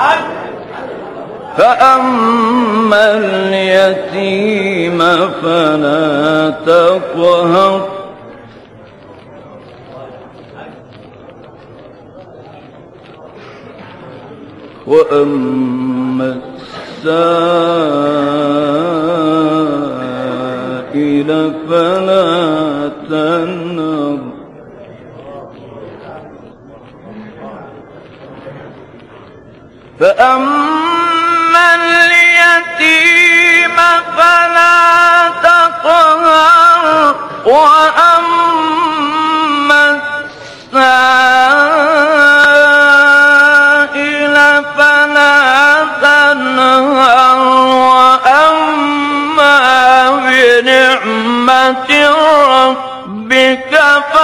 فأما اليتيم فلا تقهر وأما السائل فلا تنهر فأما اليتيم فلا تقهر وأما السائل فلا تنهر وأما بنعمة ربك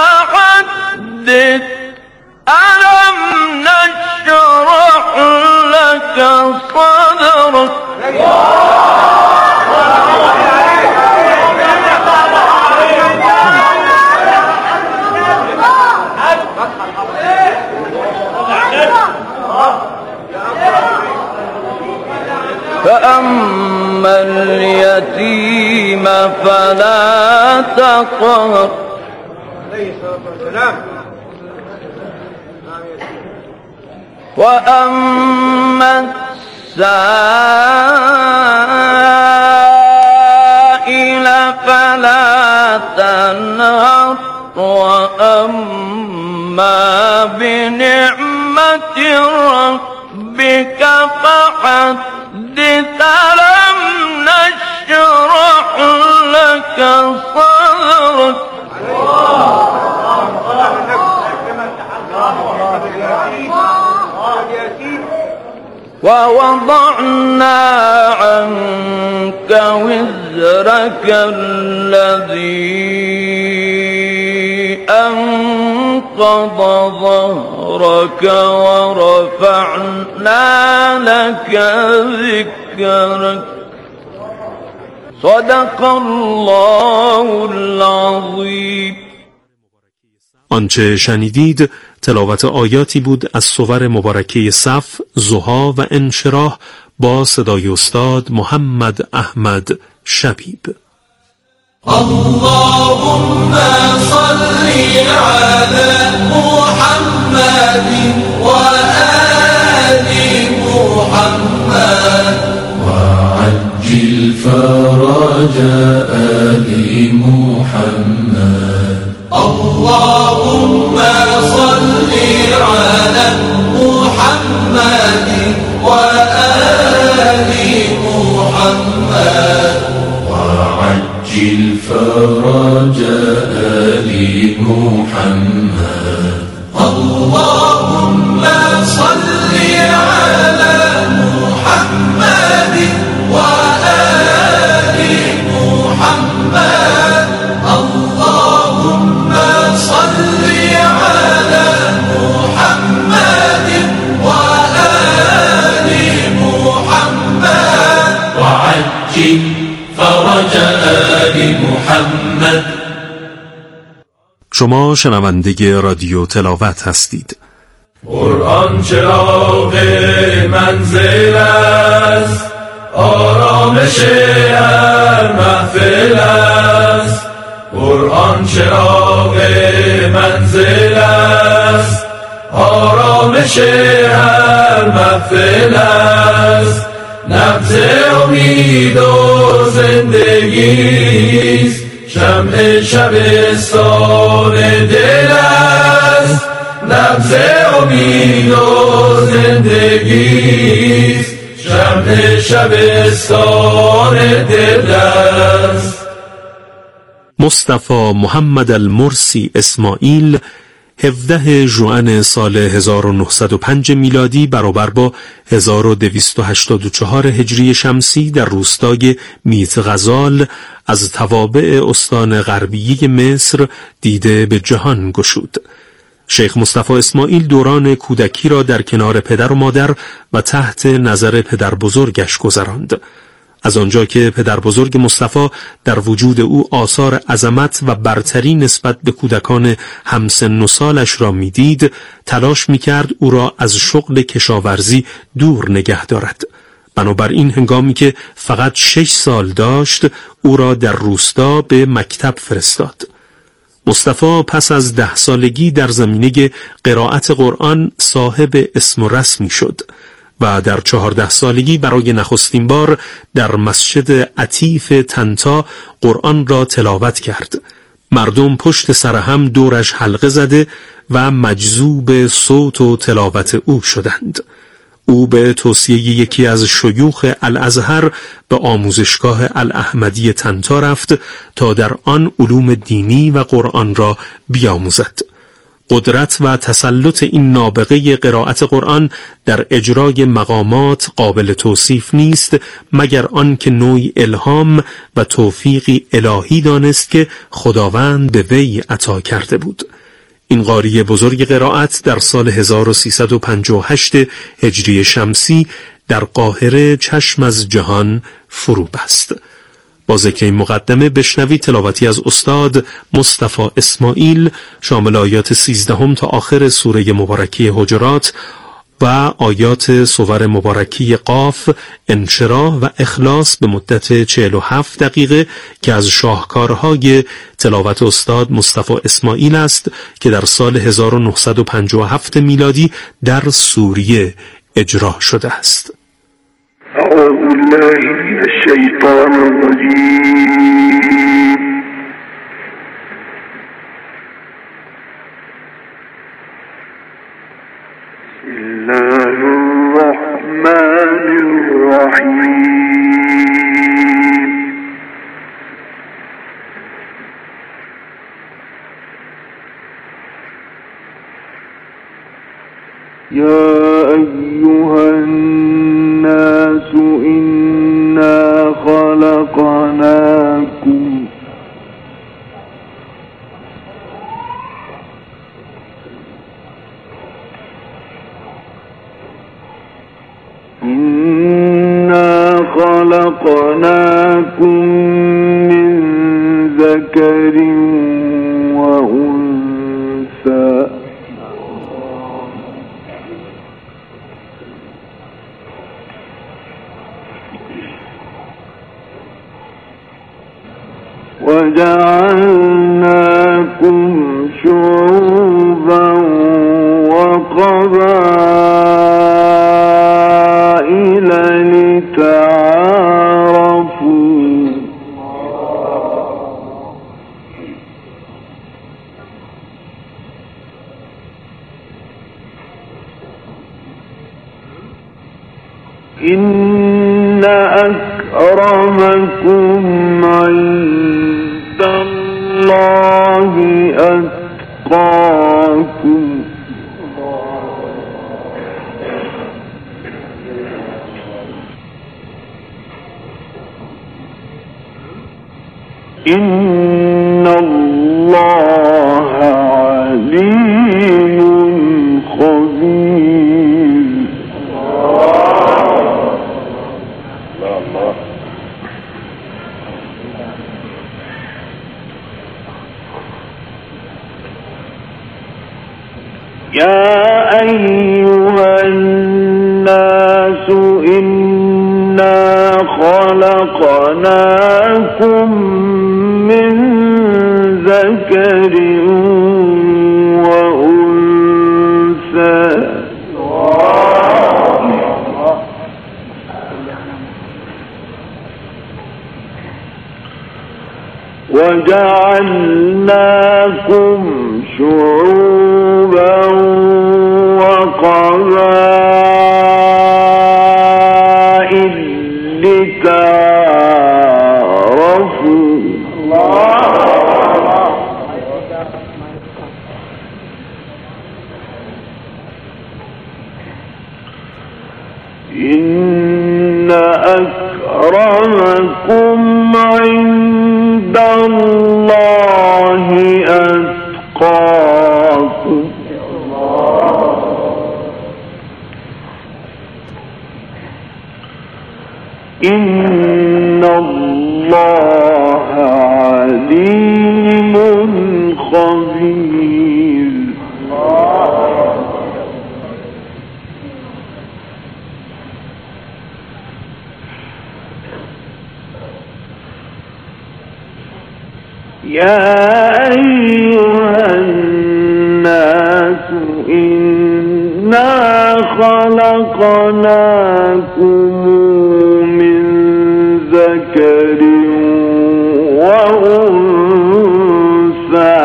فحدث ألم نشرح لك صدرك فأما اليتيم فلا تقهر وأما السائل فلا تنهر وأما بنعمة ربك فحدث ألم نشرح لك صدرك ووضعنا عنك وزرك الذي أنقض ظهرك ورفعنا لك ذكرك صدق الله العظیم. آنچه شنیدید تلاوت آیاتی بود از سور مبارکه صف، ضحی و انشراح با صدای استاد محمد احمد شبیب. اللهم صل على محمد و آل محمد وعجل فرج آل محمد. اللهم صل على محمد وآل محمد وعجل فرج آل محمد. اللهم صل على محمد وآل محمد. اللهم صل على محمد وآل محمد وعجل فرج آل محمد. شما شنونده رادیو تلاوت هستید. قرآن چراغ منزل است، آرامش هر محفل است. قرآن چراغ منزل است، آرامش هر محفل است. نبض امید و زندگی است، شمع شبستان دل است. نبض امید و زندگی است، شمع شبستان دل است. مصطفی محمد المرسی اسماعیل 17 ژوئن سال 1905 میلادی برابر با 1284 هجری شمسی در روستای میتغزال از توابع استان غربیه مصر دیده به جهان گشود. شیخ مصطفی اسماعیل دوران کودکی را در کنار پدر و مادر و تحت نظر پدر بزرگش گذراند. از آنجا که پدر بزرگ مصطفی در وجود او آثار عظمت و برتری نسبت به کودکان همسن و سالش را میدید، تلاش میکرد او را از شغل کشاورزی دور نگه دارد. بنابراین هنگامی که فقط 6 سال داشت، او را در روستا به مکتب فرستاد. مصطفی پس از 10 سالگی در زمینه قرائت قرآن صاحب اسم و رسمی شد و در 14 سالگی برای نخستین بار در مسجد عتیف طنطا قرآن را تلاوت کرد. مردم پشت سر هم دورش حلقه زده و مجذوب صوت و تلاوت او شدند. او به توصیه یکی از شیوخ الازهر به آموزشگاه الاحمدی طنطا رفت تا در آن علوم دینی و قرآن را بیاموزد. قدرت و تسلط این نابغه قرائت قرآن در اجرای مقامات قابل توصیف نیست مگر آن که نوعی الهام و توفیقی الهی دانست که خداوند به وی عطا کرده بود. این قاری بزرگ قرائت در سال 1358 هجری شمسی در قاهره چشم از جهان فرو بست. با ذکر این مقدمه بشنوید تلاوتی از استاد مصطفی اسماعیل شامل آیات 13 تا آخر سوره مبارکه حجرات و آیات سور مبارکه قاف، انشراح و اخلاص به مدت 47 دقیقه که از شاهکارهای تلاوت استاد مصطفی اسماعیل است که در سال 1957 میلادی در سوریه اجرا شده است. أعوذ بالله من الشيطان الرجيم. بسم الله الرحمن الرحيم. يا أيها الناس إنا خلقناكم من ذكر وأنثى وجعلناكم شعوبا وقبائل لتعارفوا إن أكرمكم عند الله أتقاكم إن الله عليم خبير. يا أيها الناس إنا خلقناكم من ذكر وأنثى وجعلناكم شعوبا وقبائل لتعارفوا إن أكرمكم عند الله أتقاكم إن إن الله عليم خبير. يا أيها الناس إنا خلقناكم من ذكر وأنثى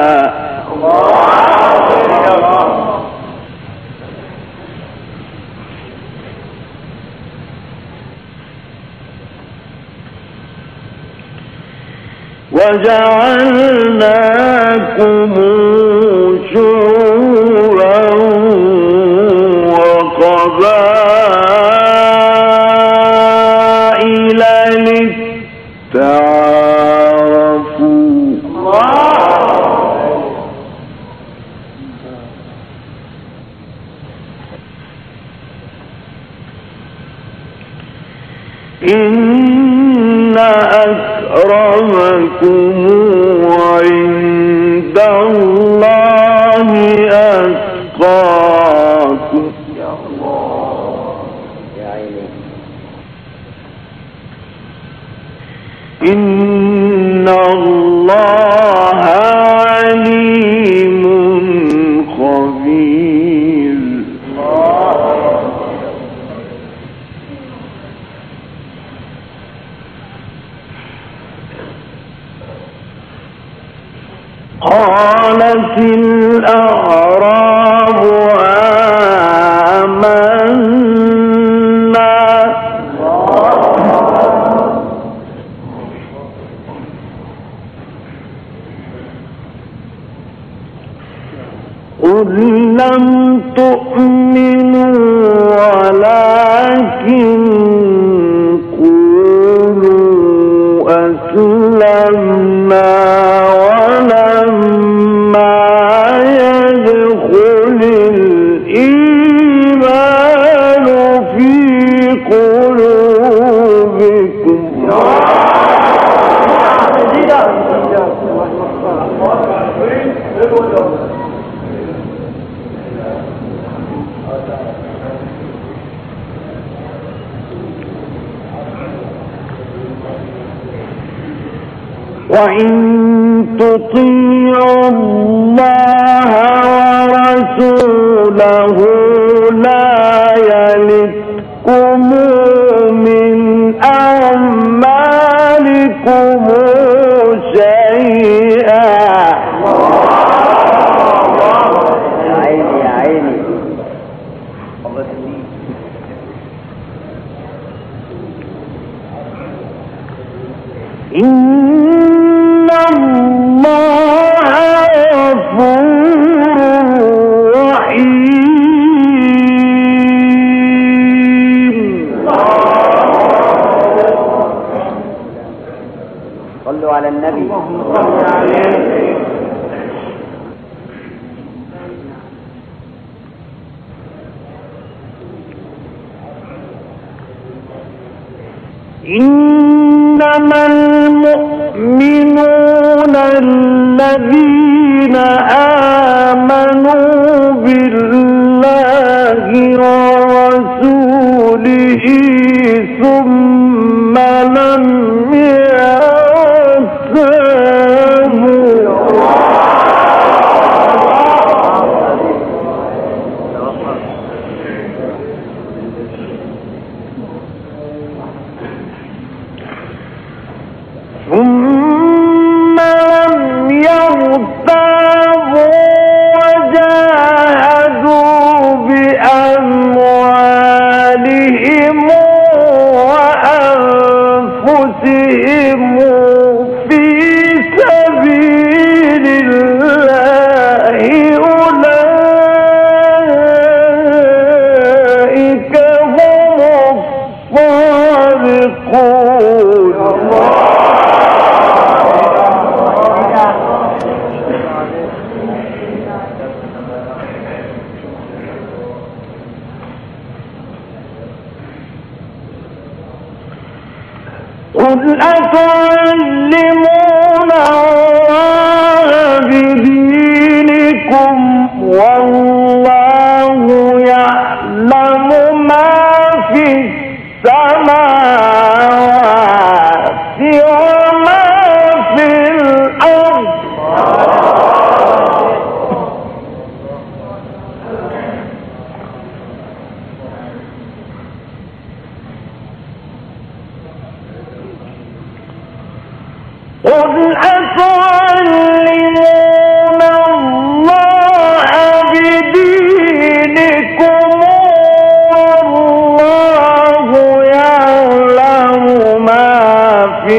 وجعلناكم شعوبا وقبائل لتعارفوا. إن أكرمكم عند الله أتقاكم. إن الله عليم خبير. قالت الأعراب آمنا قل لم تؤمنوا ولكن قولوا أسلمنا ولما يدخل الإيمان في قلوبكم. وإن تطيعوا الله ورسوله لا يلتكم من أعمالكم شيئا. إن الله غفور رحيم. صلوا على النبي. إنما المؤمنون الذين آمنوا بالله ورسوله ثم لم يرتابوا. ثم لم يرتابوا وجاهدوا بأموالهم وأنفسهم في سبيل الله أولئك هم الصادقون. قل أتعلمون الله بدينكم والله يعلم ما في السماوات وما في الأرض قل أتعلمون الله بدينكم والله يعلم ما في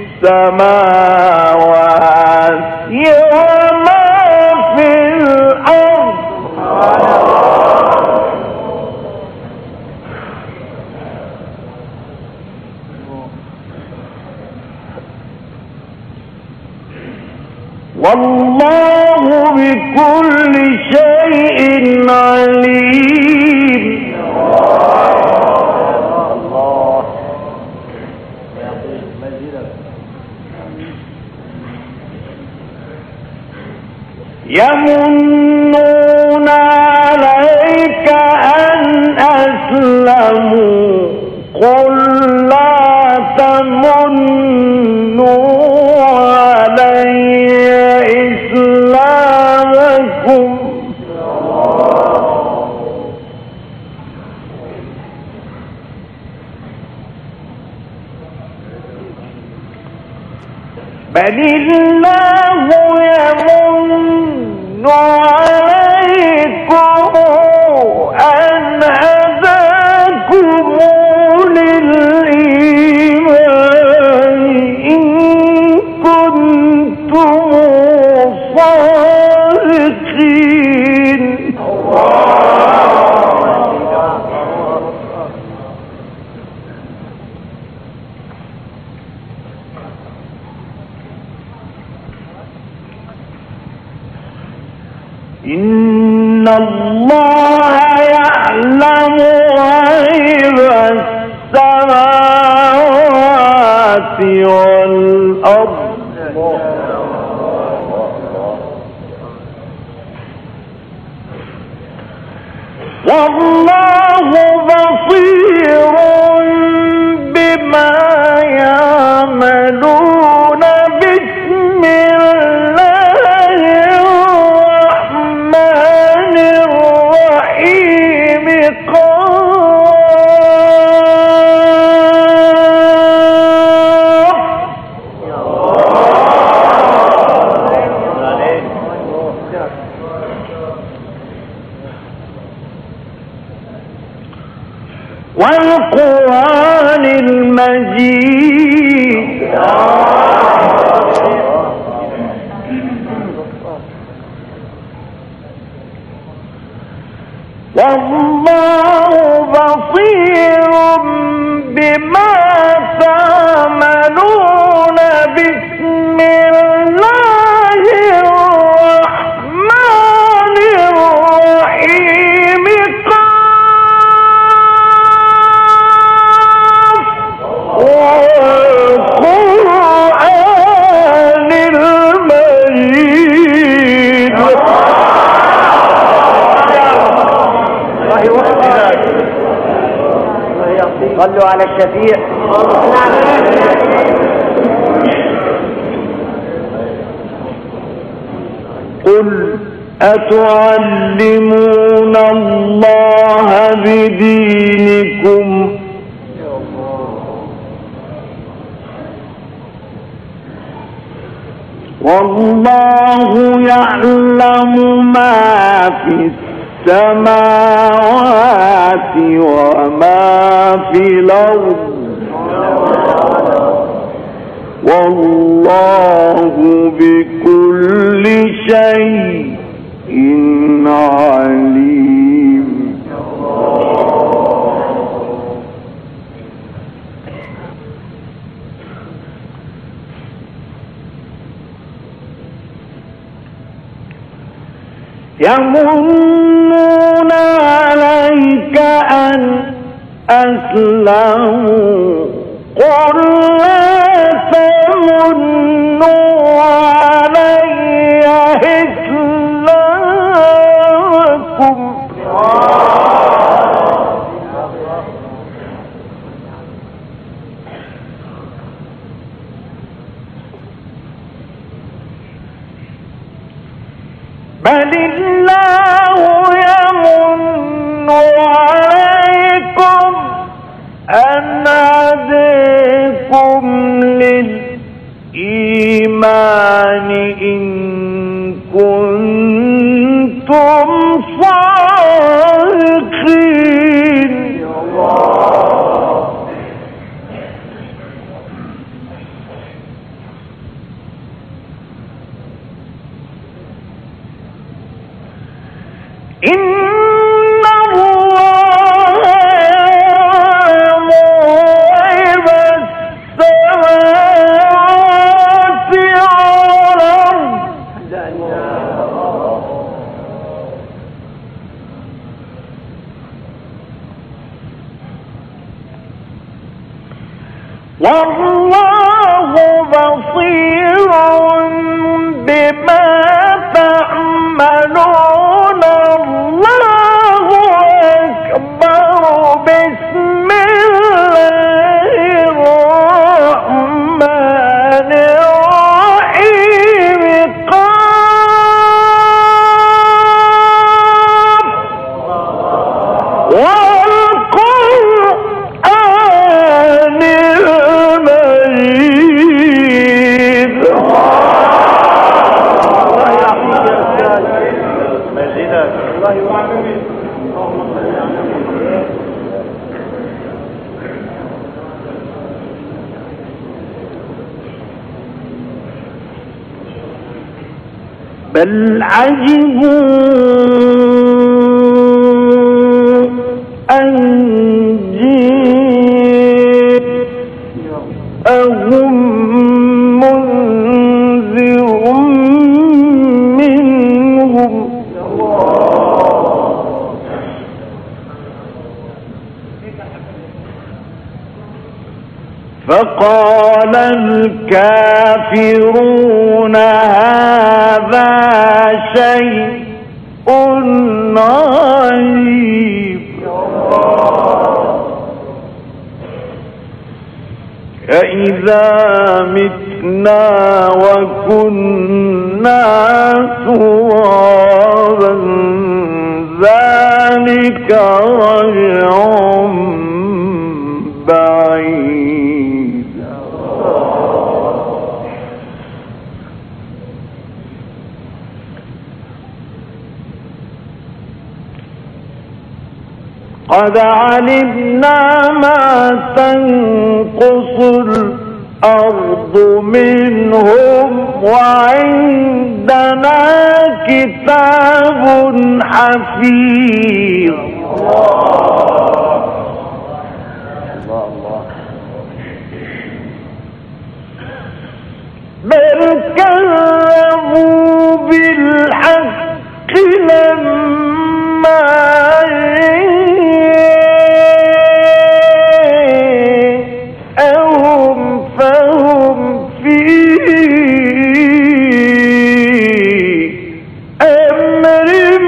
السماوات وما في الأرض والله بكل شيء عليم. يمنون عليك أن أسلموا قل لا تمنوا علي إسلامكم بل الله يمن عليكم أن هداكم للإيمان إن كنتم صادقين. إن الله يعلم غيب السماوات والأرض والله بصير بما يعملون. بسم الله الرحمن الرحيم والقرآن المجيد والله بصير بما تعملون. بسم الله الرحمن الرحيم والقرآن المجيد. صلوا على الشفيع. قل أتعلمون الله بدينكم والله يعلم ما في السماوات وما في الأرض والله بكل شيء عليم. يمنون عليك أن أسلموا قل لا تمنوا علي إسلامكم بل الله يمن عليكم أن هداكم للإيمان إن كنتم صادقين. إن الله يعلم غيب السماوات والأرض والله بصير بما تعملون. الله أكبر. بسم الله الرحمن الرحيم. قاف والقرآن المجيد. بل عجبوا أن جاءهم منذر منهم فقال الكافرون هذا شيء عجيب. أإذا متنا وكنا ترابا ذلك رجع بعيد. قد علمنا ما تنقص الأرض منهم وعندنا كتاب حفيظ. بل كذبوا بالحق لما جاءهم فهم في أمر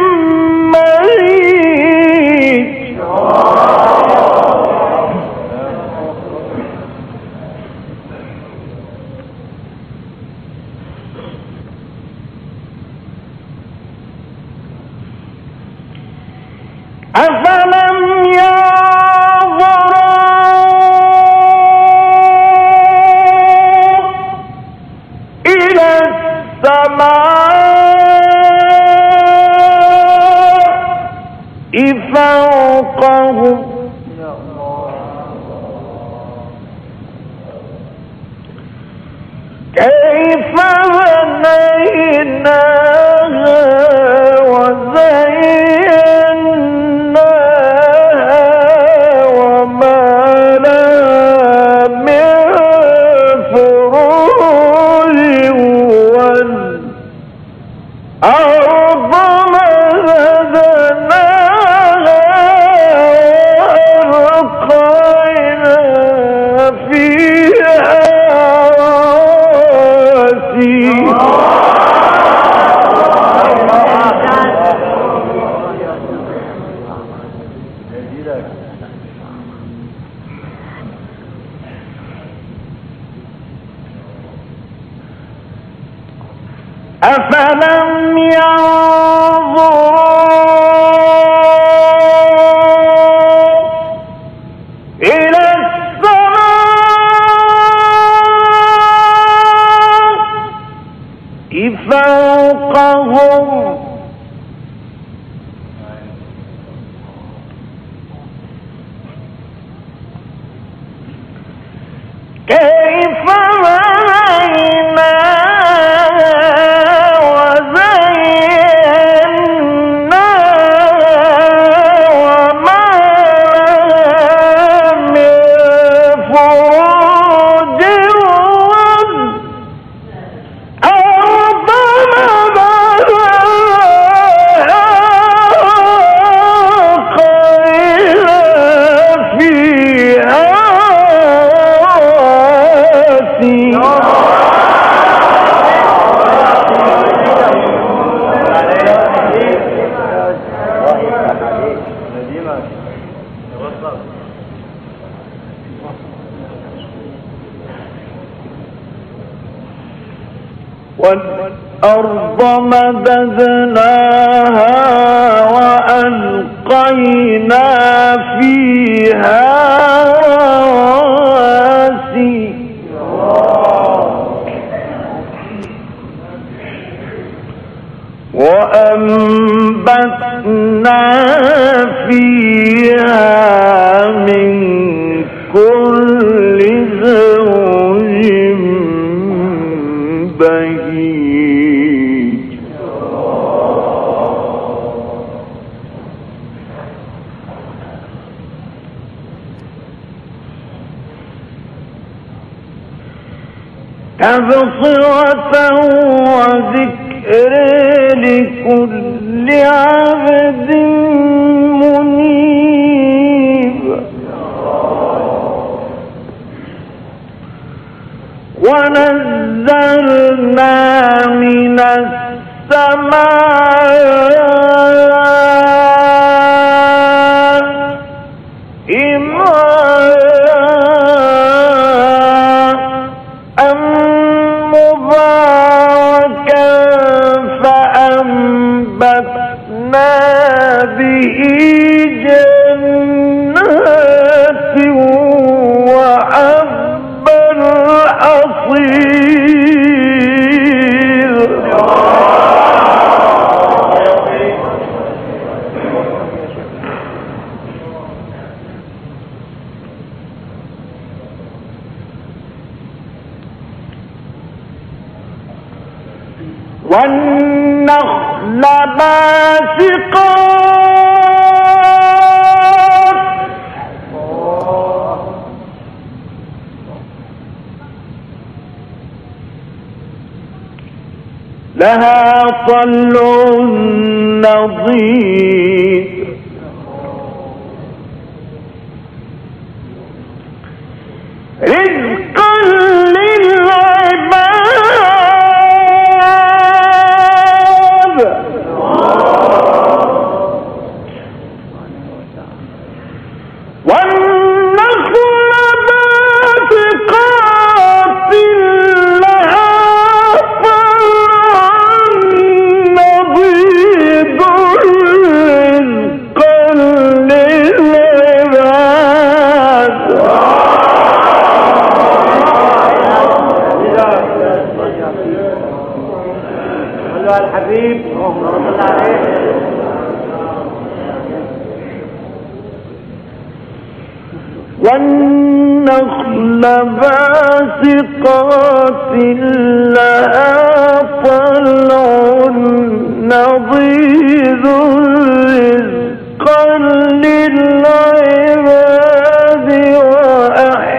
مريج. أفلم ينظروا إلى السماء فوقهم كيف بنيناها وزيناها وما لها من فروج والأرض مددناها وألقينا فيها أفلم ينظروا إلى السماء فوقهم كيف والأرض مددناها وألقينا فيها رواسي وأنبتنا فيها من كل زوج بهيج تبصرة وذكر لكل عبد منيب ونزلنا من السماء ماء مباركا فأنبتنا به جنات وحب الحصير والنخل باسقات لها طلع نضيد رزقا للعباد والنخل باسقات لها طلع نضيد رزقا للعباد صلوا على الحبيب اللهم صل عليه والنخل باسقات لها طلع نضيد